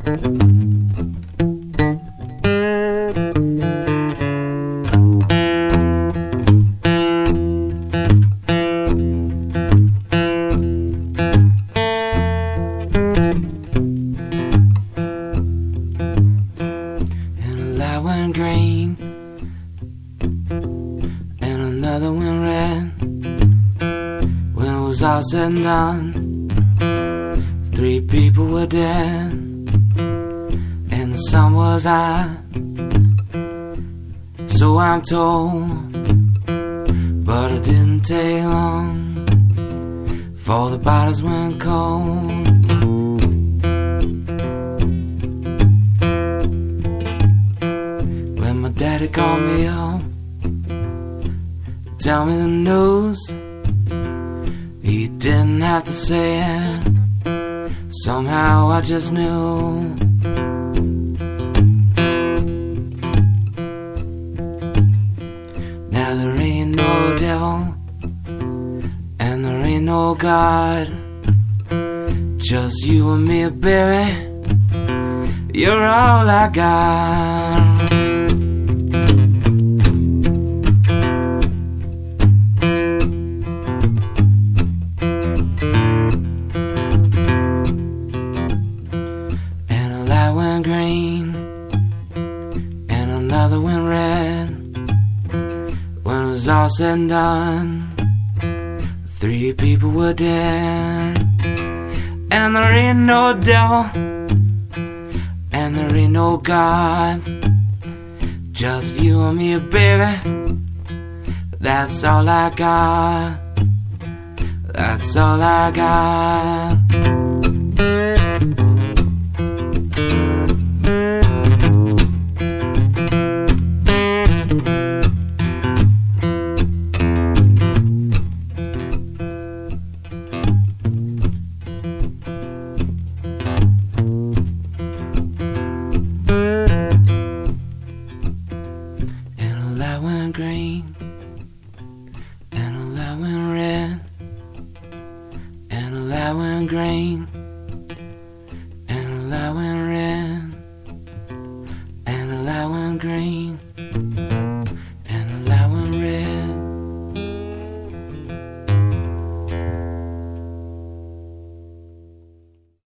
Green and another went red. When it was all said and done, 3 people were dead, and the sun was high, so I'm told. But it didn't take long for the bottles went cold. My daddy called me up, tell me the news. He didn't have to say it, somehow I just knew. Now there ain't no devil, and there ain't no God, just you and me, baby, you're all I got. Green and another went red. When it was all said and done, 3 people were dead. And there ain't no devil, and there ain't no God, just you and me, baby, that's all I got. That's all I got. Green and a light went red, and a light went green, and a light went red, and a light went green.